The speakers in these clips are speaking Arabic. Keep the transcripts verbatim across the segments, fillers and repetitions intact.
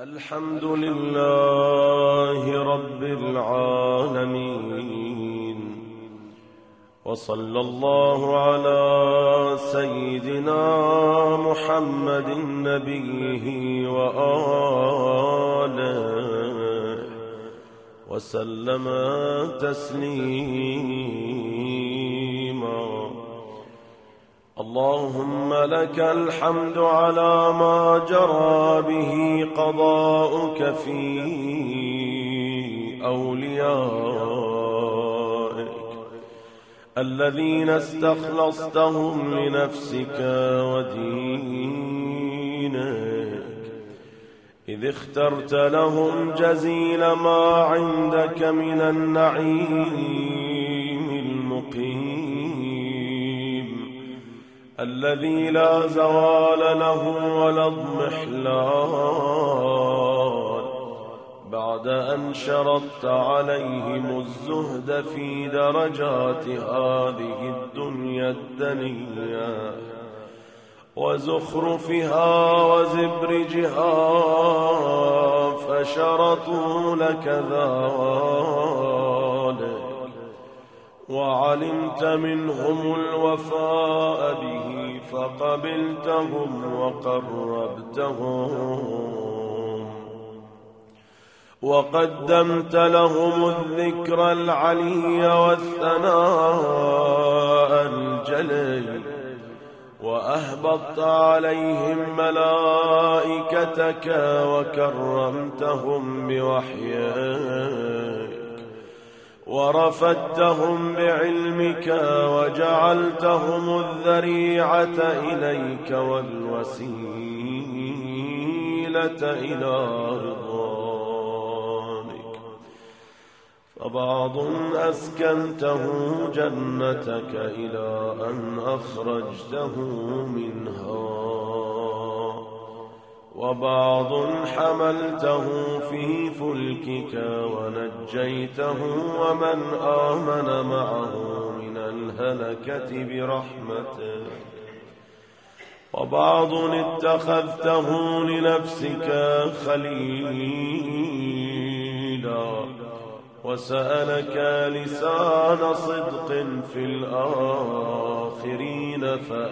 الحمد لله رب العالمين، وصلى الله على سيدنا محمد نبيه وآله وسلم تسليما. اللهم لك الحمد على ما جرى به قضاؤك في أوليائك الذين استخلصتهم لنفسك ودينك، إذ اخترت لهم جزيل ما عندك من النعيم المقيم الذي لا زوال له ولا اضمحلال، بعد أن شرطت عليهم الزهد في درجات هذه الدنيا الدنيا وزخرفها وزبرجها، فشرطوا لك ذلك وعلمت منهم الوفاء به فقبلتهم وقربتهم، وقدمت لهم الذكر العلي والثناء الجلي، وأهبطت عليهم ملائكتك وكرمتهم بوحيك، ورفدتهم بعلمك وجعلتهم الذريعة إليك والوسيلة إلى رضوانك، فبعض أسكنته جنتك إلى أن أخرجته منها، وبعض حملته في فلكك ونجيته ومن آمن معه من الهلكة برحمتك، وبعض اتخذته لنفسك خليلا وسألك لسان صدق في الآخرين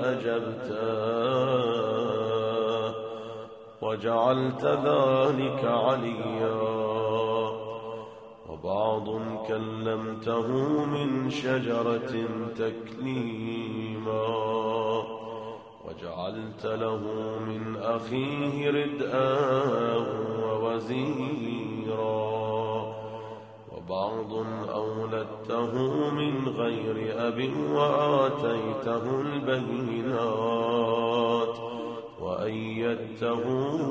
فأجبته وجعلت ذلك عليا، وبعض كلمته من شجرة تكليما وجعلت له من أخيه ردءا ووزيرا، وبعض أولدته من غير أب وآتيته البينات وأيدته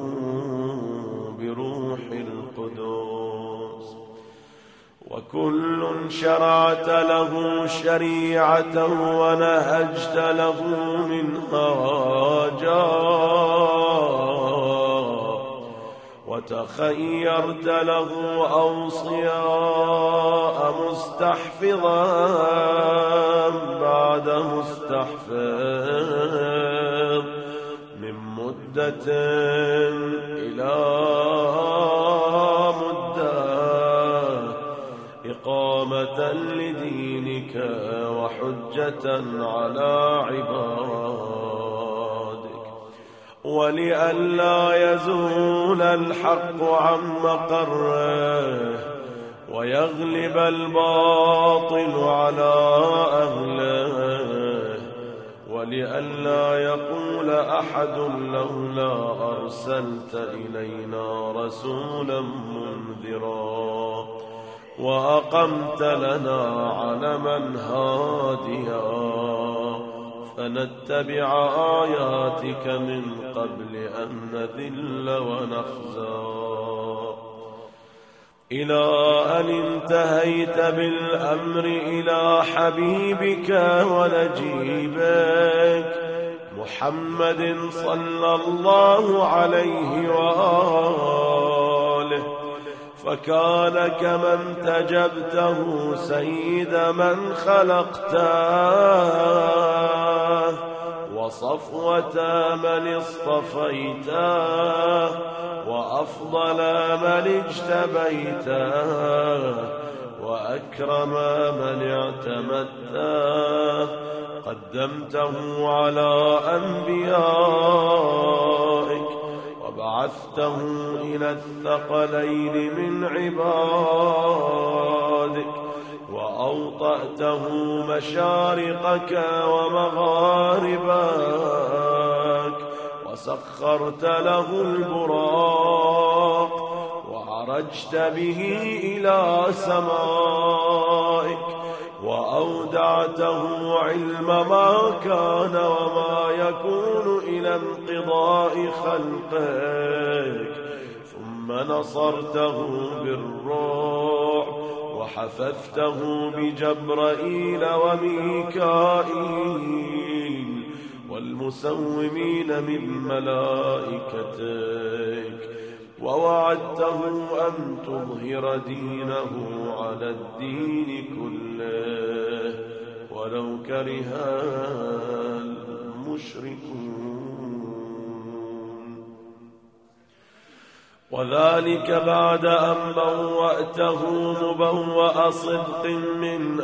بروح القدس، وكل شرعت له شريعة ونهجت له منهاجا، وتخيرت له أوصياء مستحفظا بعد مستحفظ مدة إلى مدة، إقامة لدينك وحجة على عبادك، ولئلا يزول الحق عن مقره ويغلب الباطل على أهله، ولئلا يقول أحد لولا أرسلت إلينا رسولا منذرا وأقمت لنا علما هاديا فنتبع آياتك من قبل أن نذل ونخزى، إلى أن انتهيت بالأمر إلى حبيبك ونجيبك محمد صلى الله عليه وآله، فكان كمن تجبته سيد من خلقته وصفوة من اصطفيته وأفضل من اجتبيته وأكرم من اعتمدته قدمته على أنبيائك وبعثته إلى الثقلين من عبادك وأوطأته مشارقك ومغاربك وسخرت له البراق وعرجت به إلى سمائك وأودعته علم ما كان وما يكون إلى انقضاء خلقك ثم نصرته بالروح وحفظته بجبرائيل وميكائيل والمسومين من ملائكتك ووعدته أن تظهر دينه على الدين كله ولو كره المشركون وذلك بعد أن بوأته مبوأ صدق من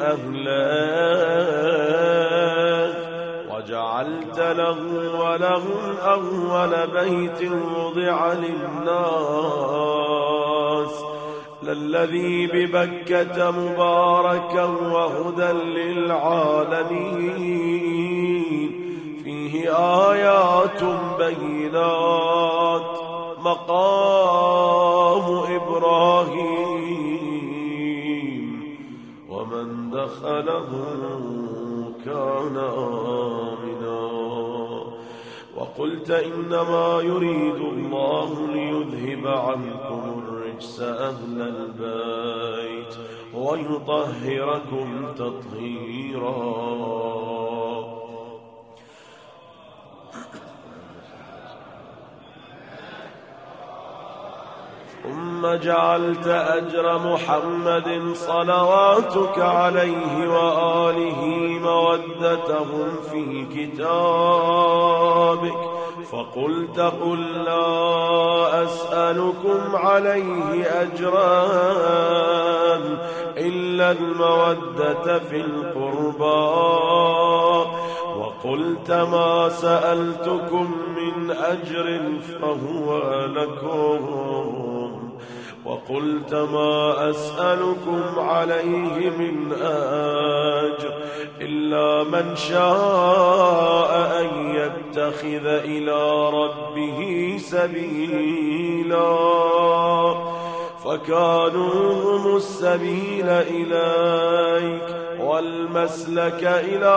أهله وجعلت له ولهم أول بيت وضع للناس للذي ببكة مباركا وهدى للعالمين فيه آيات بينات مقام إبراهيم ومن دخله كان آمنا وقلت إنما يريد الله ليذهب عنكم الرجس أهل البيت ويطهركم تطهيرا ثم جعلت أجر محمد صلواتك عليه وآله مودتهم في كتابك فقلت قل لا أسألكم عليه أجرا إلا المودة في القربى وقلت ما سألتكم من أجر فهو لكم وقلت ما أسألكم عليه من أجر إلا من شاء أن يتخذ إلى ربه سبيلا فكانوا هم السبيل إليك والمسلك إلى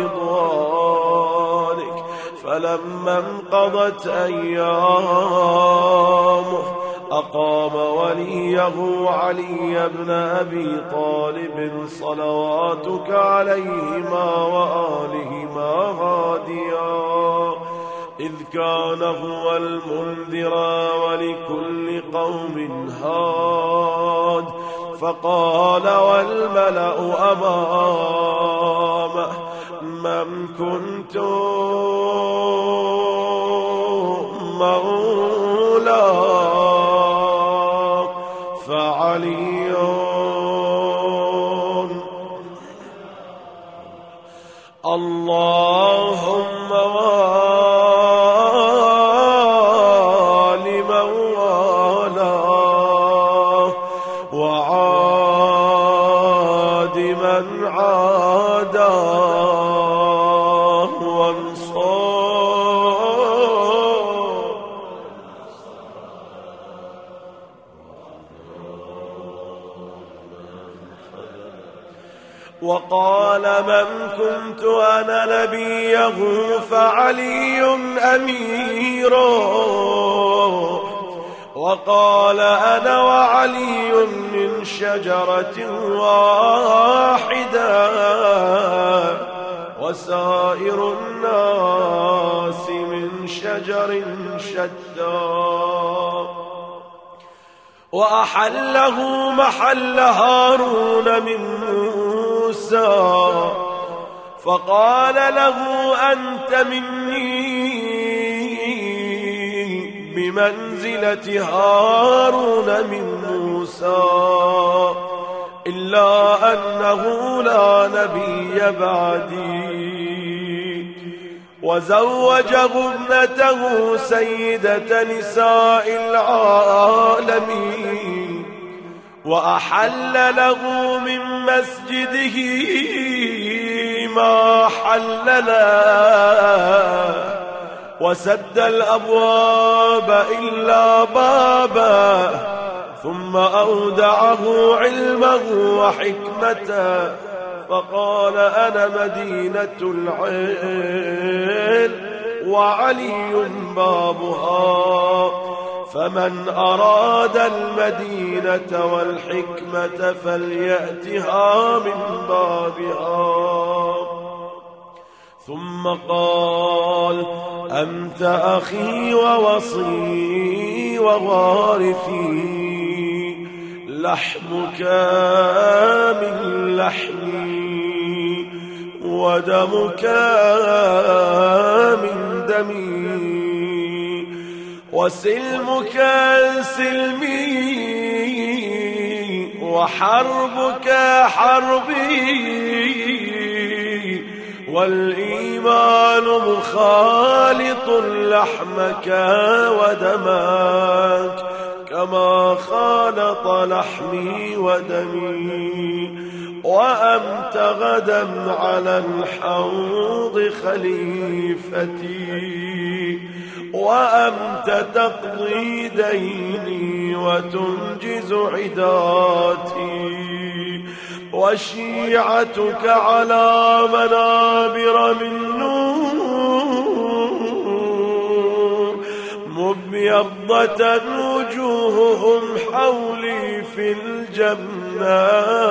رضوانك فلما انقضت أيامه أقام وليه علي بن أبي طالب صلواتك عليهما وآلهما هاديا إذ كان هو المنذر ولكل قوم هاد فقال والملأ أمامه من كنت مولاه فعلي اللهم وال من والاه وعاد من عاداه وانصر وقال من كنت أنا نبيه فعلي أميره وقال أنا وعلي من شجرة واحدة وسائر الناس من شجر شتى وأحله محل هارون من موسى فقال له أنت مني بمنزلة هارون من موسى، إلا أنه لا نبي بعدي. وزوجه ابنته سيدة نساء العالمين، وأحل له من مسجده ما حل له، وسد الأبواب إلا بابا، ثم أودعه علمه وحكمته، فقال أنا مدينة العلم وعلي بابها، فمن أراد المدينة والحكمة فليأتها من بابها. ثم قال أنت أخي ووصي ووارثي، لحمك من لحمي ودمك من دمي، وسلمك سلمي وحربك حربي، والإيمان مخالط لحمك ودمك كما خالط لحمي ودمي. وأنت غدا على الحوض خليفتي، وأنت تقضي ديني وتنجز عداتي، وشيعتك على منابر من نور، مبيضة وجوههم حولي في الجنة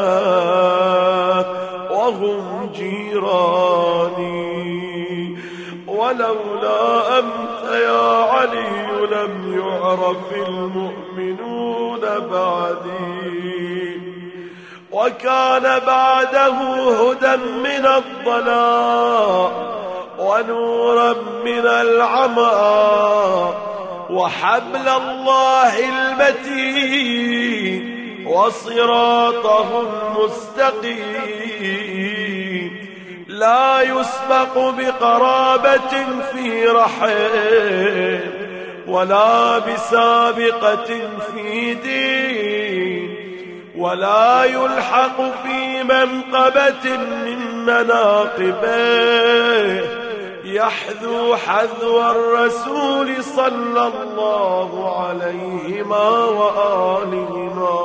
وهم جيراني. ولولا أنت يا علي لم يعرف المؤمنون بعدي، وكان بعده هدى من الضلال ونورا من العمى، وحبل الله المتين وصراطه المستقيم، لا يسبق بقرابة في رحم، ولا بسابقة في دين، ولا يلحق في منقبة من مناقبه، يحذو حذو الرسول صلى الله عليهما وآلهما،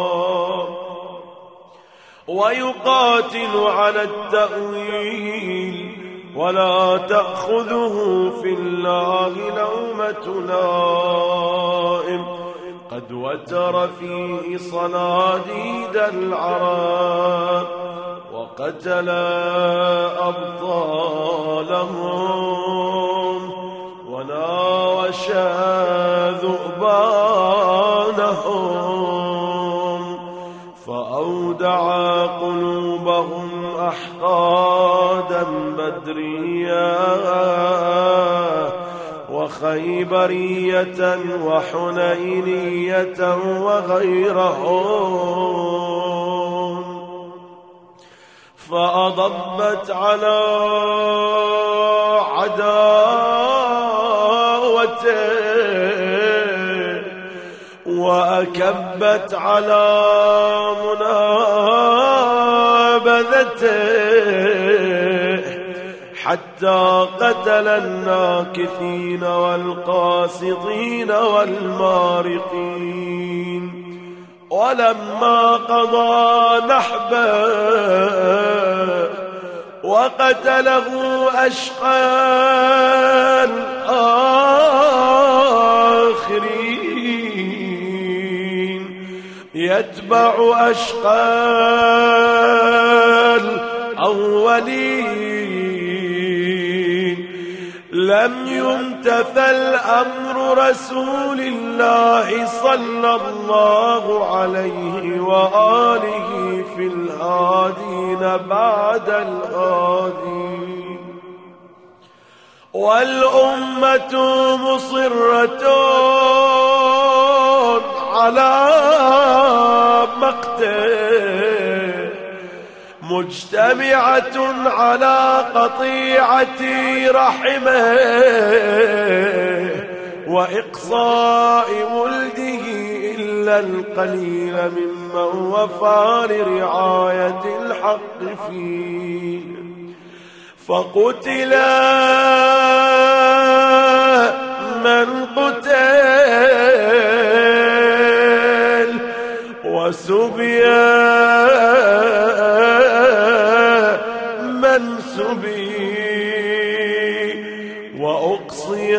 ويقاتل على التأويل، ولا تأخذه في الله لومة لائم، قد وتر فيه صناديد العرب، وقتل أبطالهم، وناوشى ذؤبانهم، فأودع قلوبهم أحقادا بدريا وخيبرية وحنينية وغيرهم، فأضبت على عداوته وأكبت على منابذته، حتى قتل الناكثين والقاسطين والمارقين. ولما قضى نحبه وقتله أشقى الآخرين يتبع أشقى الأولين، لم يمتثل أمر رسول الله صلى الله عليه وآله في الهادين بعد الهادين، والأمة مصرة على مقته، مجتمعة على قطيعة رحمه وإقصاء ولده، إلا القليل ممن وفى لرعاية الحق فيه. فقتل من قتل، وسبي من سبي، وأقصي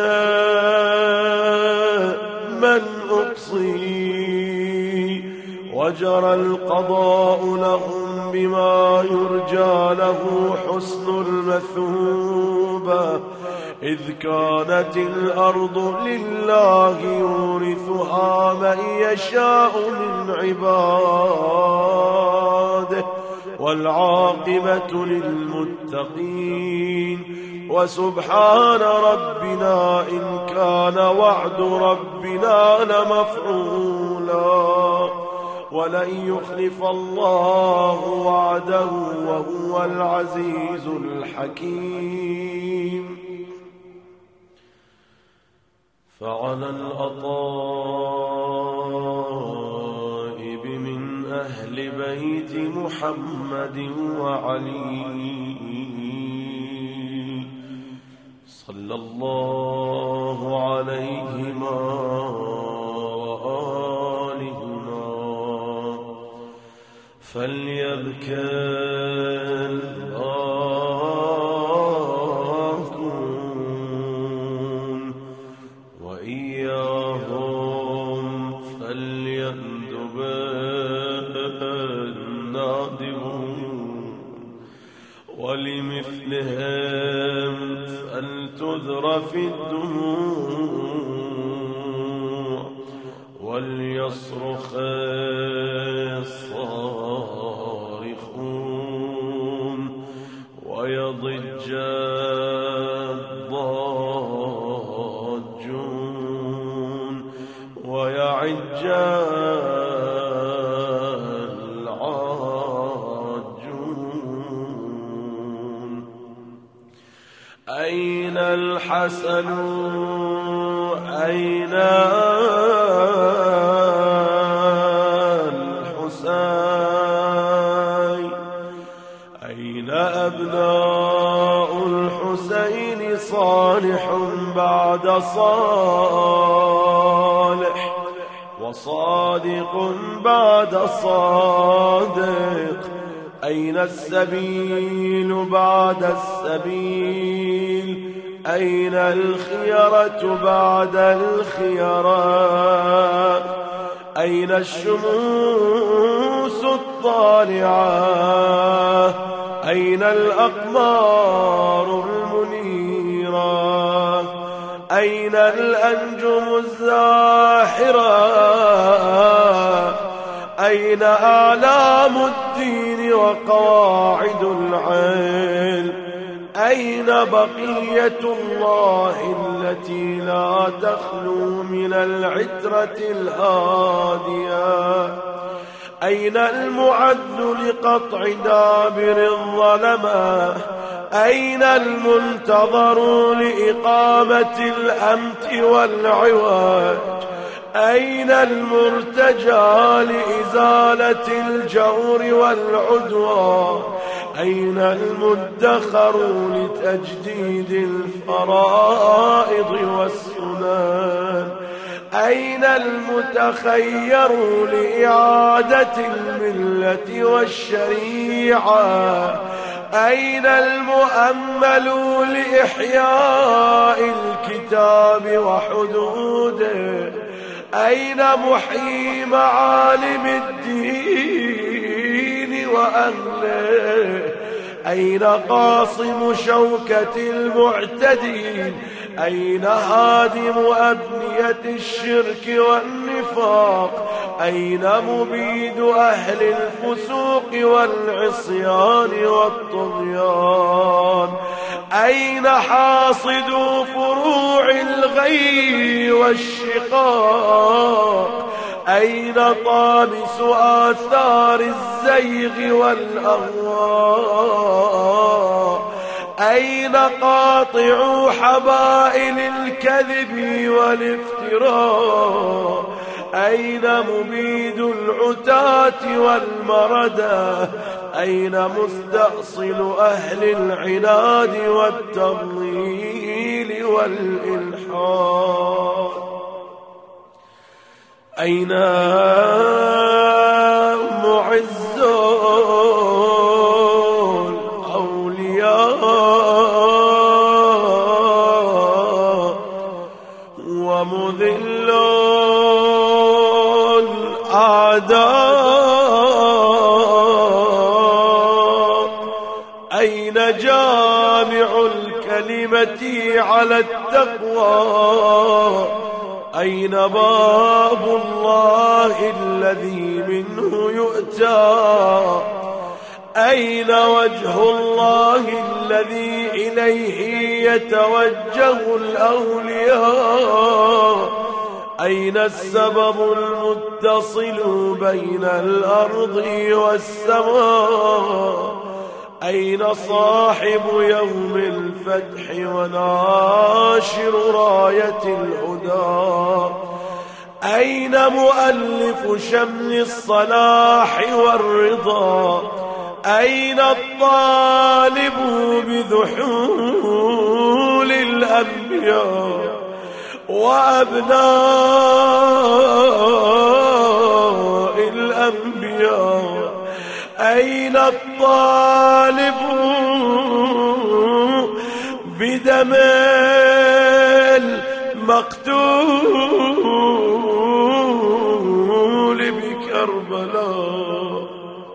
من أقصي، وجرى القضاء لهم بما يرجى له حسن المثوبة، إذ كانت الأرض لله يورثها من يشاء من عباده، والعاقبة للمتقين. وسبحان ربنا إن كان وعد ربنا لمفعولا، ولن يخلف الله وعده وهو العزيز الحكيم. فعلى الأطائب من أهل بيت محمد وعلي صلى الله عليهما وآلهما فليبكى الآكون، وإياهم فليندب النادبون، ولمثلهم فلتذر في الدموع، وليصرخ الصارخون، ويضج الضاجون، ويعج العاجون. أين الحسن أين الحسين، أين أبناء الحسين؟ صالح بعد صالح، وصادق بعد صادق. أين السبيل بعد السبيل؟ أين الخيرة بعد الخيرات؟ أين الشموس الطالعة؟ أين الأقمار المنيرة؟ أين الأنجم الزاحرة؟ أين أعلام الدين وقواعد العلم؟ أين بقية الله التي لا تخلو من العترة الهادية؟ أين المعد لقطع دابر الظلمة؟ أين المنتظر لإقامة الأمت والعوج؟ أين المرتجى لإزالة الجور والعدوان؟ أين المدخر لتجديد الفرائض والسنن؟ أين المتخير لإعادة الملة والشريعة؟ أين المؤمل لإحياء الكتاب وحدوده؟ أين محيي معالم الدين وأهله؟ أين قاصم شوكة المعتدين؟ أين هادم أبنية الشرك والنفاق؟ أين مبيد أهل الفسوق والعصيان والطغيان؟ أين حاصد فروع الغي والشقاق؟ أين طامس آثار الزيغ والأغواء؟ أين قاطع حبائل الكذب والافتراء؟ أين مبيد العتاة والمردى؟ أين مستأصل أهل العناد والتضليل والإلحاد؟ أين معز الأولياء ومذل الأعداء؟ أين جامع الكلمة على التقوى؟ أين باب الله الذي منه يؤتى؟ أين وجه الله الذي إليه يتوجه الأولياء؟ أين السبب المتصل بين الأرض والسماء؟ أين صاحب يوم الفتح وناشر راية الهدى؟ أين مؤلف شمل الصلاح والرضا؟ أين الطالب بذحول الأنبياء وأبناء الأنبياء؟ أين الطالب بدم المقتول بكربلاء؟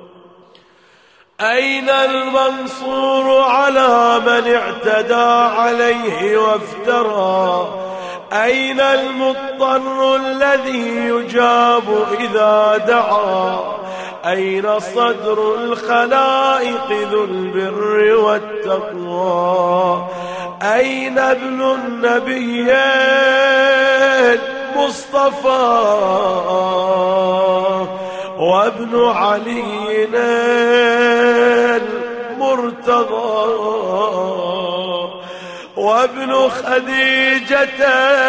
أين المنصور على من اعتدى عليه وافترى؟ أين المضطر الذي يجاب إذا دعا؟ أين صدر الخلائق ذو البر والتقوى؟ أين ابن النبي المصطفى وابن علي المرتضى وابن خديجة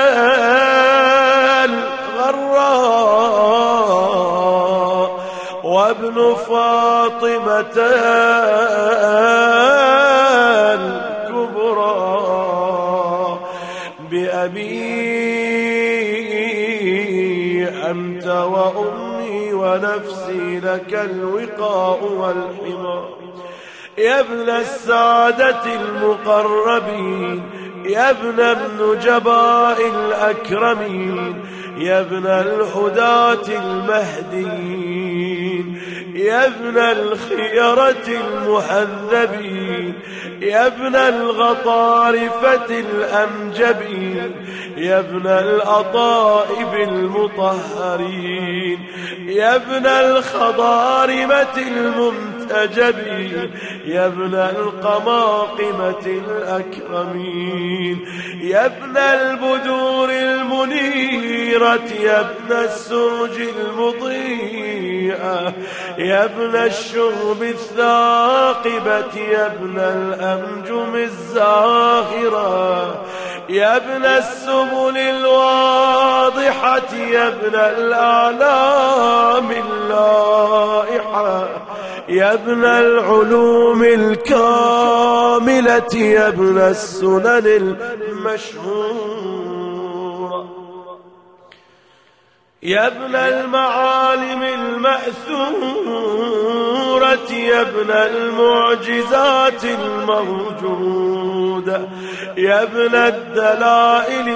الغراء وابن فاطمة الكبرى؟ بأبي أنت وأمي ونفسي لك الوقاء والحمى. يا ابن السادة المقربين، يا ابن النجباء الأكرمين، يا ابن الهداة المهديين، يا ابن الخيرة المهذبين، يا ابن الغطارفة الأمجبين، يا ابن الأطائب المطهرين، يا ابن الخضارمة الممتجبين، يا ابن القماقمة الأكرمين، يا ابن البدور المنيرة، يا ابن السرج المضيئة، يا ابن الشرب الثاقبة، يا ابن الأنجم الزاهرة، يا ابن السبل الواضحة، يا ابن الأعلام اللائحة، يا ابن العلوم الكاملة، يا ابن السنن المشهورة، يا ابن المعالم المأثورة، يا ابن المعجزات الموجودة، يا ابن الدلائل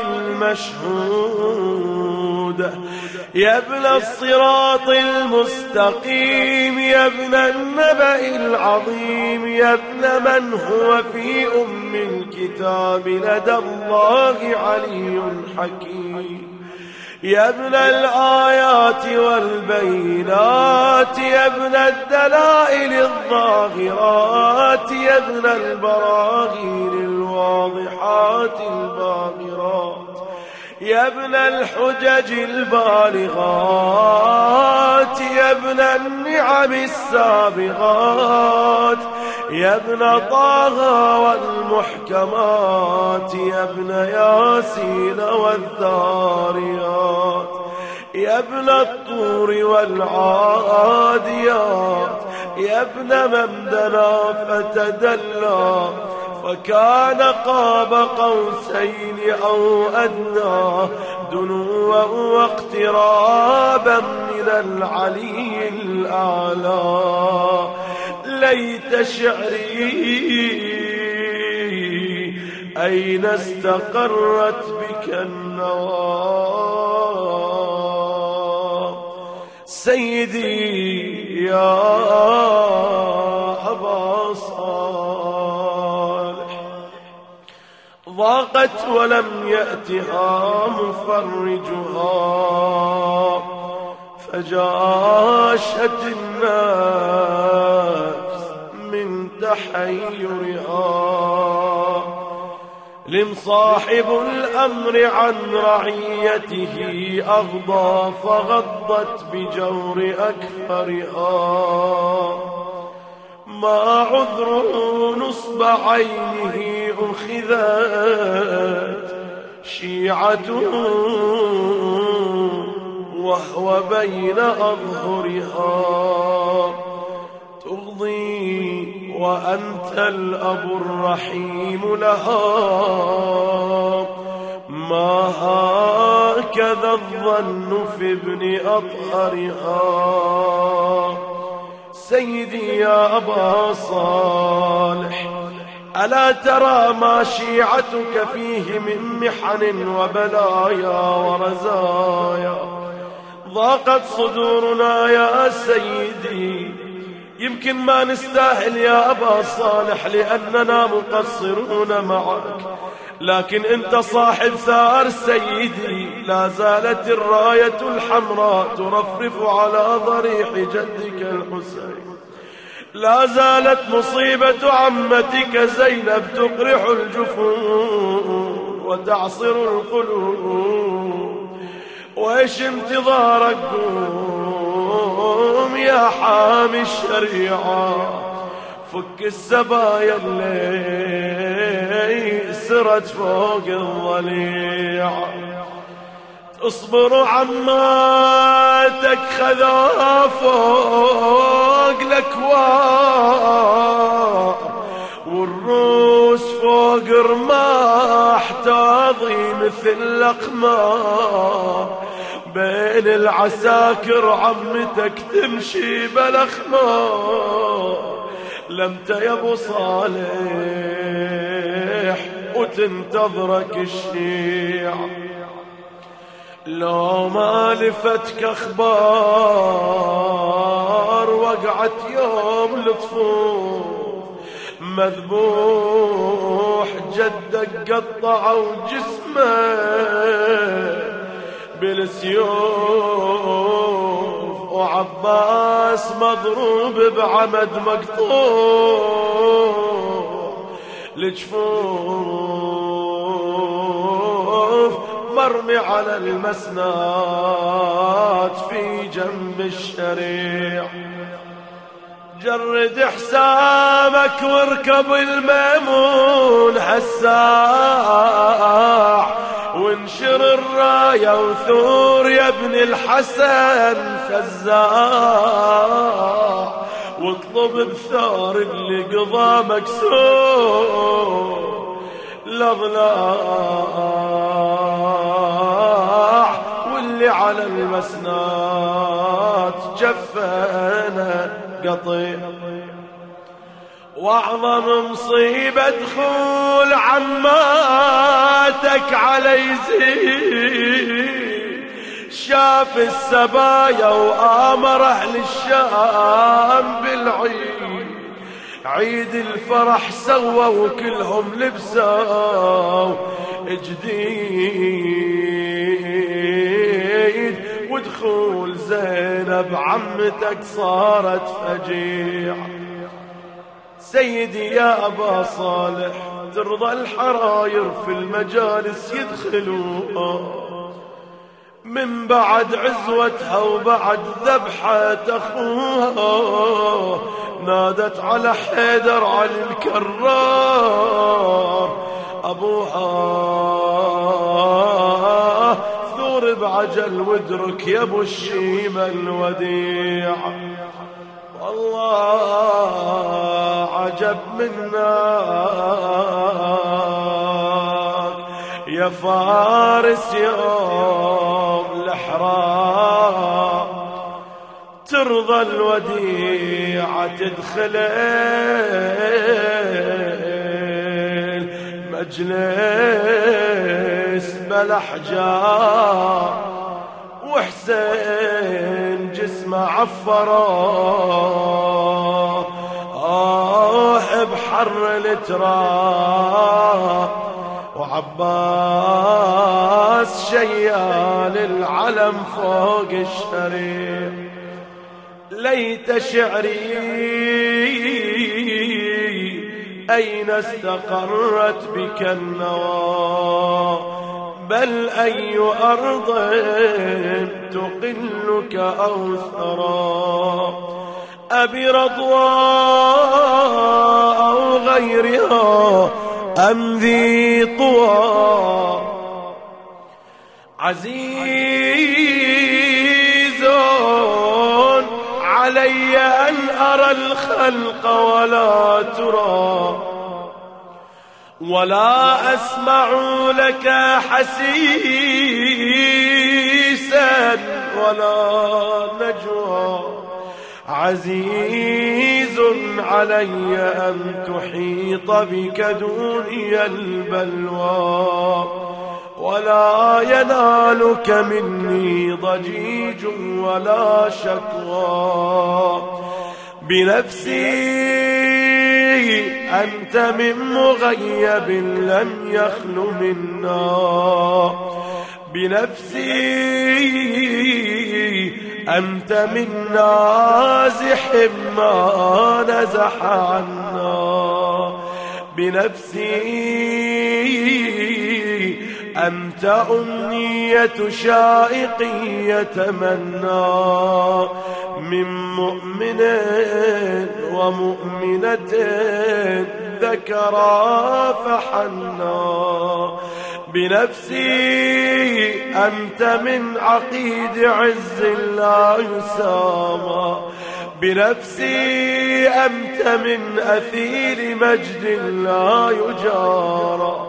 المشهودة، يا ابن الصراط المستقيم، يا ابن النبأ العظيم، يا ابن من هو في أم الكتاب لدى الله علي حكيم، يا ابن الآيات والبينات، يا ابن الدلائل الظاهرات، يا ابن البراهين الواضحات الباهرات، يا ابن الحجج البالغات، يا ابن النعم السابغات، يا ابن طه والمحكمات، يا ابن ياسين والذاريات، يا ابن الطور والعاديات، يا ابن من دنا فتدلى فكان قاب قوسين أو أدنى، دنوا واقترابا من العلي الأعلى. ليت شعري أين استقرت بك النوى. سيدي يا أبا صالح، ضاقت ولم يأتها مفرجها، فجاشت النفس من تحيرها. لم صاحب الأمر عن رعيته أغضى، فغضت بجور أكفرها. ما عذر نصب عينه أخذت شيعته وهو بين أظهرها. تغضي وأنت الأب الرحيم لها، ما هكذا الظن في ابن أطهرها. سيدي يا أبا صالح، ألا ترى ما شيعتك فيه من محن وبلايا ورزايا؟ ضاقت صدورنا يا سيدي، يمكن ما نستاهل يا أبا صالح لأننا مقصرون معك، لكن أنت صاحب ثار سيدي. لا زالت الراية الحمراء ترفرف على ضريح جدك الحسين، لا زالت مصيبة عمتك زينب تقرح الجفون وتعصر القلوب. وإيش انتظارك؟ قوم يا حامي الشريعة، فك السبايا اللي سرت فوق الضليعة. اصبر عماتك خذا فوق الأكوار، والروس فوق رماح تاضي مثل الأقمار. بين العساكر عمتك تمشي بالأخمار، لمت يا ابو صالح وتنتظرك الشيعة. لو ما لفتك اخبار وقعت يوم لطفوف مذبوح، جدك قطعوا جسمه بالسيوف، وعباس مضروب بعمد مقطوع الجفوف، مرمي على المسنات في جنب الشريع. جرد حسامك واركب الميمون هالساع، وانشر الراية وثور يا ابن الحسن فزاع، واطلب بثار اللي قضى مكسور الاضلاع، واللي على المسنات جفنا قطيع. واعظم مصيبة دخول عماتك على يزيد، شاف السبايا وآمر أهل الشام بالعيد. عيد الفرح سوى وكلهم لبسوا جديد، بدخول زينب عمتك صارت فجيع. سيدي يا أبا صالح ترضى الحراير في المجالس يدخلوا من بعد عزوتها وبعد ذبحة أخوها، نادت على حيدر علي الكرار أبوها ثور بعجل وادرك يا ابو الشيمة الوديع. والله عجب منك يا فارس يوم الإحرام، ترضى الوديعة تدخل مجلس بلا حجاب، وحسين جسمه عفره آه بحر التراب، وعباس شيال العلم فوق الشريف. ليت شعري أين استقرت بك النوى، بل أي أرض تقلك أو ثرى، أبي رضوى أو غيرها أم ذي طوى. عزيز علي أن أرى الخلق ولا ترى، ولا أسمع لك حسيسا ولا نجوى. عزيز علي أن تحيط بك دوني البلوى، ولا ينالك مني ضجيج ولا شكوى. بنفسي أنت من مغيب لم يخل منا، بنفسي أنت من نازح ما نزح عنا، بنفسي أنت أمنية شائق يتمنى، من مؤمن ومؤمنة ذكرا فحنا. بنفسي أنت من عقيد عز لا يسامى، بنفسي أنت من أثير مجد لا يجارى،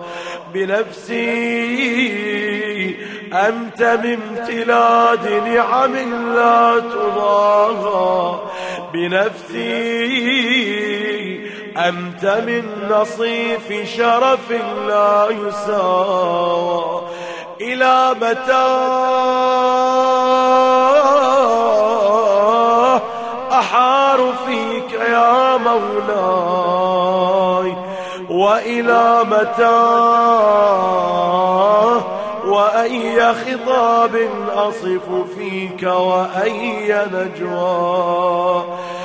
بنفسي أنت من امتلاد نعم لا تضاهى، بنفسي أنت من نصيف شرف لا يساوى. إلى متى أحار فيك يا مولاي، وإلى متى وأي خطاب أصف فيك وأي نجوى.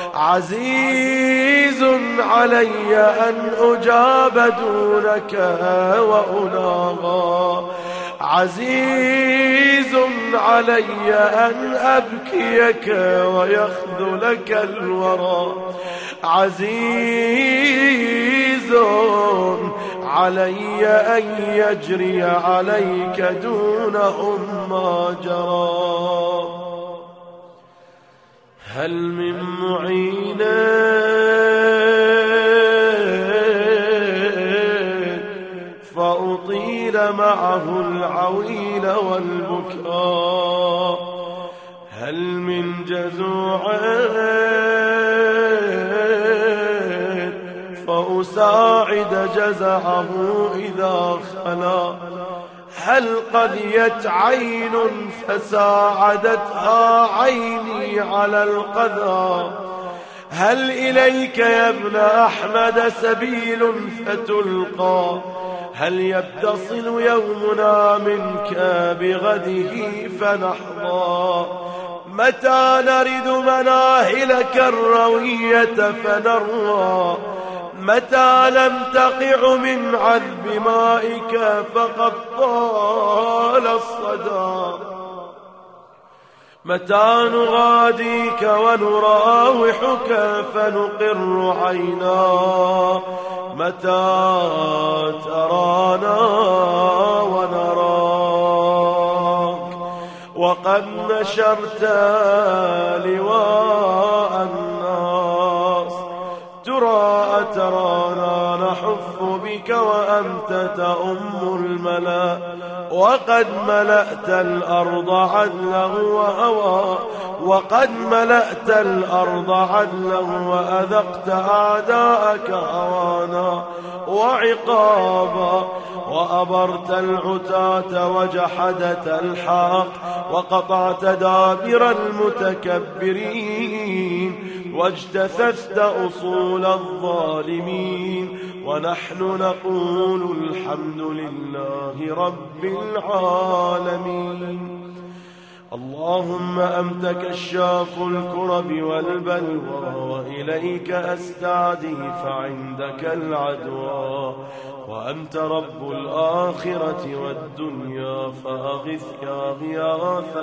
عزيز علي أن أجاب دونك وأناغى، عزيز علي أن أبكيك ويخذلك الورى، عزيز علي أن يجري عليك دونهم ما جرى. هل من معين فأطيل معه العويل والبكاء، هل من جزوع فأساعد جزعه إذا خلا، هل قضيت عين فساعدتها عيني على القذى، هل إليك يا ابن أحمد سبيل فتلقى، هل يتصل يومنا منك بغده فنحظى؟ متى نرد مناهلك الروية فنروى؟ متى لم تقع من عذب مائك فقد طال الصدى؟ متى نغاديك ونراوحك فنقر عينا؟ متى ترانا ونراك وقد نشرت لواء الناس؟ ترى أترانا نحف بك وأنت تؤم الملا، وقد ملأت الأرض عدلا وهوى، وقد ملأت الأرض عدلا وأذقت أعداءك هوانا وعقابا، وأبرت العتاة وجحدت الحق، وقطعت دابر المتكبرين، واجتثثت أصول الظالمين. ونحن نقول الحمد لله رب العالمين. اللهم أنت كشاف الكرب والبلوى، وإليك أستعدي فعندك العدوى، وأنت رب الآخرة والدنيا فأغث يا غياث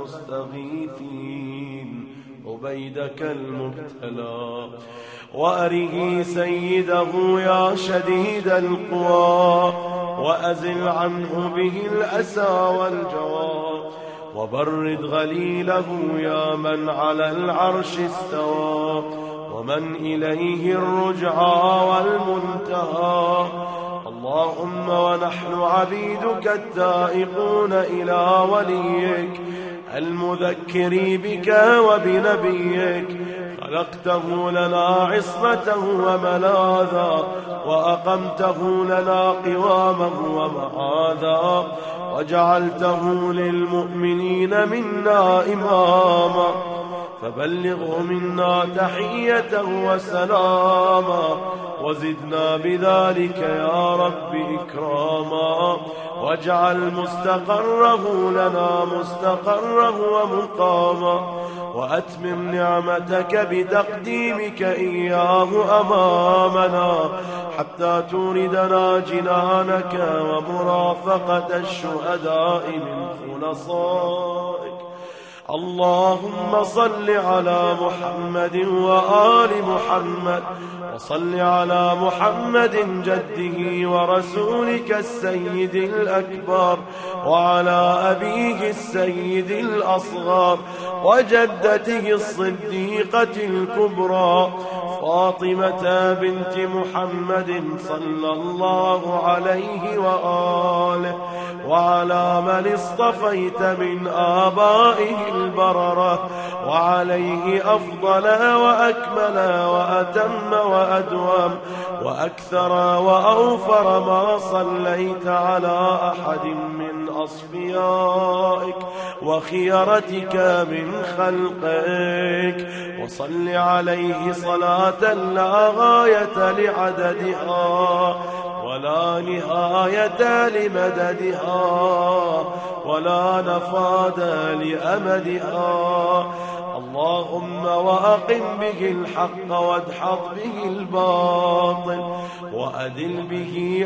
المستغيثين عبيدك المبتلى، وأره سيده يا شديد القوى، وأزل عنه به الأسى والجوى، وبرد غليله يا من على العرش استوى، ومن إليه الرجعى والمنتهى. اللهم ونحن عبيدك التائقون إلى وليك المذكر بك وبنبيك، خلقته لنا عصمته وملاذا، وأقمته لنا قواما ومعاذا، وجعلته للمؤمنين منا إماما، فبلغه منا تحية وسلاما، وزدنا بذلك يا رب إكراما، واجعل مستقره لنا مستقره ومقاما، وأتمم نعمتك بتقديمك إياه أمامنا حتى توردنا جنانك ومرافقة الشهداء من خلصائك. اللهم صل على محمد وآل محمد، وصل على محمد جده ورسولك السيد الأكبر، وعلى أبيه السيد الأصغر، وجدته الصديقة الكبرى فاطمة بنت محمد صلى الله عليه وآله، وعلى من اصطفيت من آبائه البررة، وعليه أفضل وأكمل وأتم وأدوم وأكثر وأوفر ما صليت على أحد من أصفيائك وخيرتك من خلقك، وصل عليه صلاة لا غاية لعددها ولا نهاية لمددها ولا نفاد لأمدها. اللهم وأقم به الحق وادحض به الباطل، وأذل به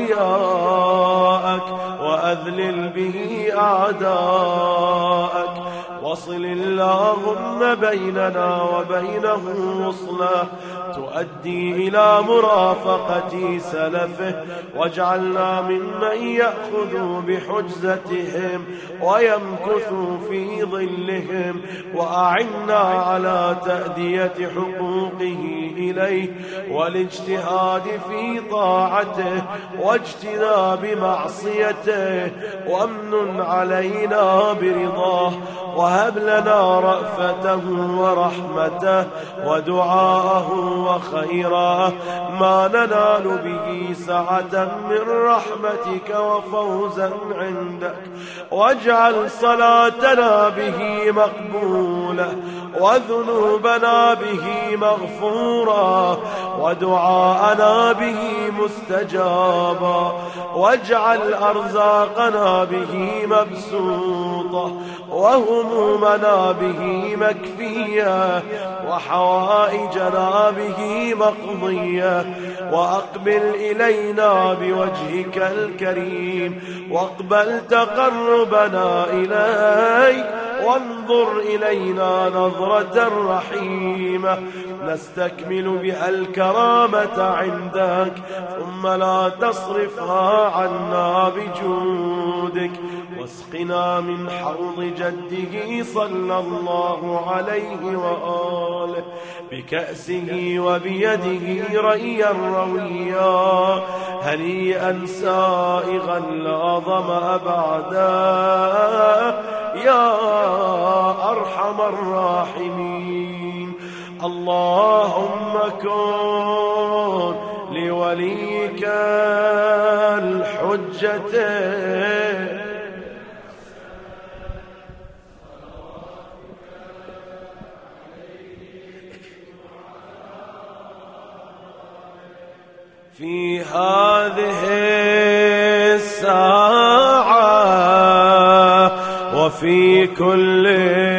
أولياءك وأذلل به أعداءك، وصل اللهم بيننا وبينه وصلا تؤدي إلى مرافقة سلفه، واجعلنا ممن يأخذ بحجزتهم ويمكث في ظلهم، وأعنا على تأدية حقوقه إليه والاجتهاد في طاعته واجتناب معصيته، وامن علينا برضاه، وهب وهب لنا رأفته ورحمته ودعاءه وخيره ما ننال به سعة من رحمتك وفوزا عندك، واجعل صلاتنا به مقبولة وذنوبنا به مغفورا ودعاءنا به مستجابا، واجعل أرزاقنا به مبسوطة وهمومنا به مكفية وحوائجنا به مقضية، وأقبل إلينا بوجهك الكريم واقبل تقربنا إليك وانظر إلينا نظرة رحيمة نستكمل بها الكرامة عندك، ثم لا تصرفها عنا بجودك، واسقنا من حوض جده صلى الله عليه وآله بكأسه وبيده ريا رويا هنيئا سائغا لا ظمأ بعده يا أرحم الراحمين. اللهم كن لوليك الحجة في هذه الساعة وفي كل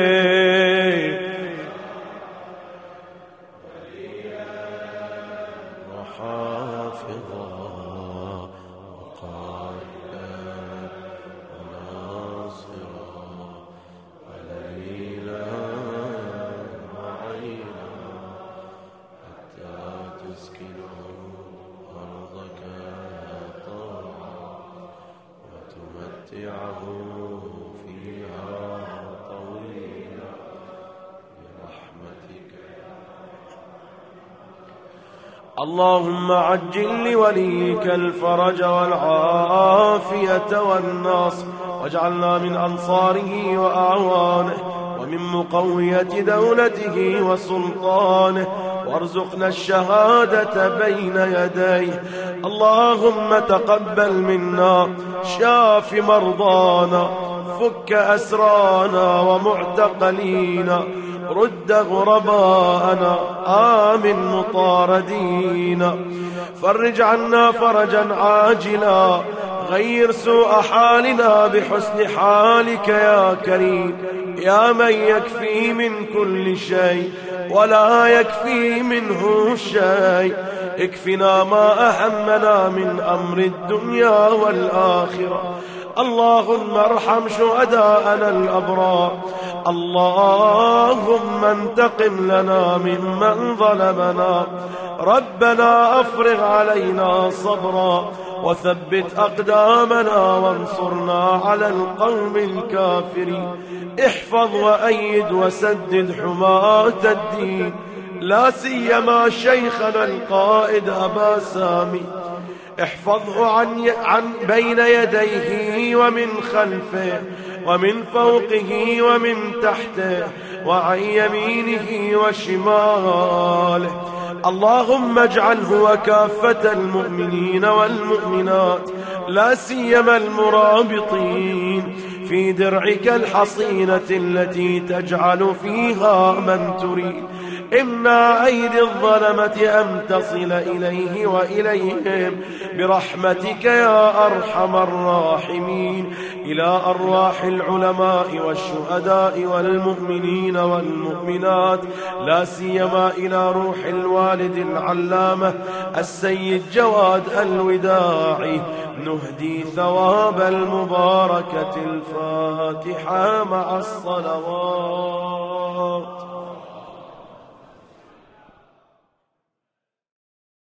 اللهم عجل لوليك الفرج والعافية والنصر، واجعلنا من أنصاره وأعوانه ومن مقوية دولته وسلطانه، وارزقنا الشهادة بين يديه. اللهم تقبل منا، شاف مرضانا، فك أسرانا ومعتقلينا، رد غرباءنا، آمن مطاردينا، فرج عنا فرجا عاجلا، غير سوء حالنا بحسن حالك يا كريم، يا من يكفي من كل شيء ولا يكفي منه شيء. اكفنا ما أهمنا من أمر الدنيا والآخرة. اللهم ارحم شهداءنا الأبرار، اللهم انتقم لنا ممن ظلمنا، ربنا أفرغ علينا صبرا وثبت أقدامنا وانصرنا على القوم الكافرين. احفظ وأيد وسدد حماة الدين، لا سيما شيخنا القائد أبا سامي، احفظه عن, عن بين يديه ومن خلفه ومن فوقه ومن تحته وعن يمينه وشماله. اللهم اجعله وكافة المؤمنين والمؤمنات لا سيما المرابطين في درعك الحصينة التي تجعل فيها من تريد. امنع أيدي الظلمة أن تصل إليه وإليهم برحمتك يا أرحم الراحمين، إلى أرواح العلماء والشهداء والمؤمنين والمؤمنات، لا سيما إلى روح الوالد العلامة السيد جواد الوداعي، نهدي ثواب المباركة الفاتحة مع الصلوات.